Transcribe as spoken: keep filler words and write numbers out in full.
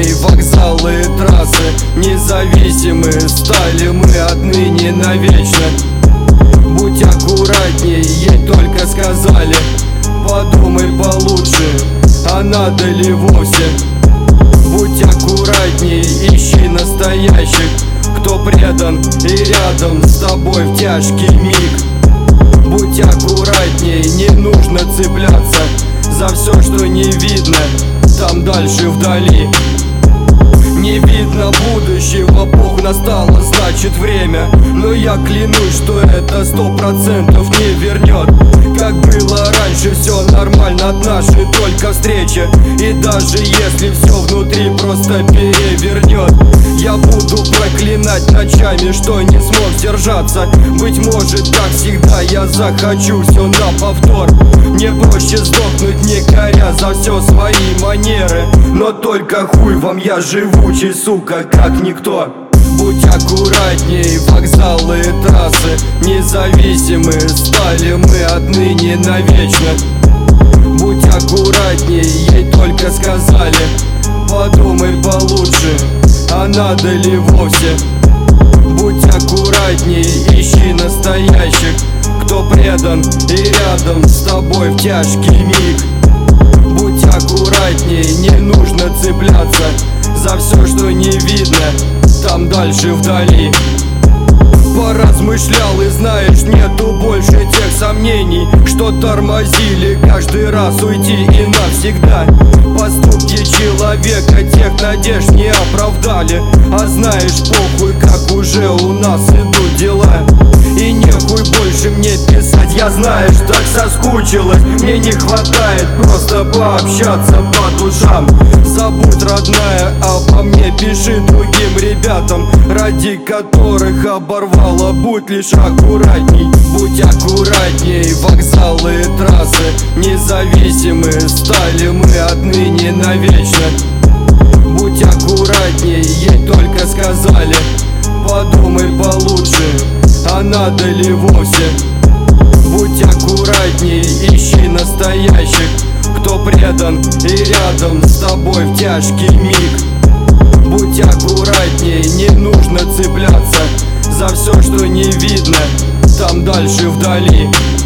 аккуратней, вокзалы и трассы независимы стали мы отныне навечно. Будь аккуратней, ей только сказали, подумай получше, а надо ли вовсе. Будь аккуратней, ищи настоящих, кто предан и рядом с тобой в тяжкий миг. Будь аккуратней, не нужно цепляться за все, что не видно там дальше вдали. Не видно будущего, Бог настало, значит время. Но я клянусь, что это сто процентов не вернет. Как было раньше, все нормально от нашей только встречи. И даже если все внутри просто перевернет, я буду проклинать ночами, что не смог сдержаться. Быть может, как всегда, я захочу все на повтор. Мне проще сдохнуть, не коря за все свои манеры. Но только хуй вам, я живучий, сука, как никто. Будь аккуратней, вокзалы и трассы независимы стали мы отныне навечно. Будь аккуратней, ей только сказали, подумай получше, а надо ли вовсе. Будь аккуратней, ищи настоящих, кто предан и рядом с тобой в тяжкий миг. Будь аккуратней, не нужно цепляться за все, что не видно там дальше вдали. Поразмышлял и знаешь, нету больше тех сомнений, что тормозили каждый раз уйти и навсегда. Поступки человека тех надежд не оправдали. А знаешь, похуй, как уже у нас идут дела. И нехуй больше мне писать, я знаешь, так соскучилась. Мне не хватает просто пообщаться по душам. Забудь, родная, обо мне, пиши другим ребятам, ради которых оборвала. Будь лишь аккуратней, будь аккуратней, вокзалы и трассы независимы стали мы отныне навечно. Будь аккуратней, ей только сказали, подумай получше, а надо ли вовсе. Будь аккуратней, ищи настоящих, кто предан и рядом с тобой в тяжкий миг. Будь аккуратней, не нужно цепляться за все, что не видно там дальше вдали.